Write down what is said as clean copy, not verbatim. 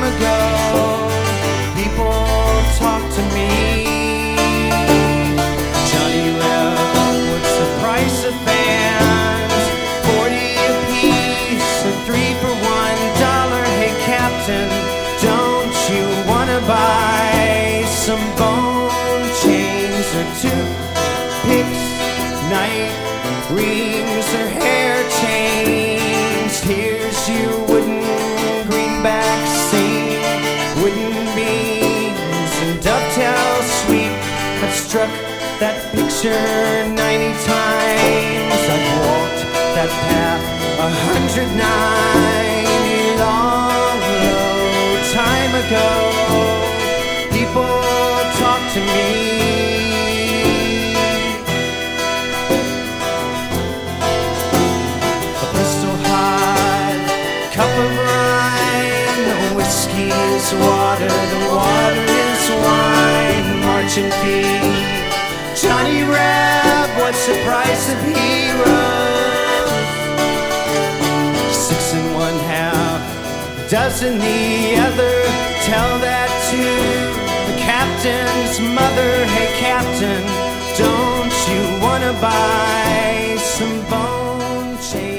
ago, people talk to me. Johnny Reb, what's the price of fans? 40 apiece, and 3 for $1. Hey Captain, don't you wanna buy some bone chains or toothpicks, night rings or hair chains? Here's your wooden greenback seat, wooden beams and dovetail sweep. I've struck that picture 90 times. I've walked that path 190 long time ago. People talk to me. A pistol hot cup of wine, the whiskey is water, the water is wine. Marching feet, Johnny Reb, what's the price of heroes? 6 1/2, a dozen the other. Tell that to the captain's mother. Hey Captain, don't you wanna buy some bone chains?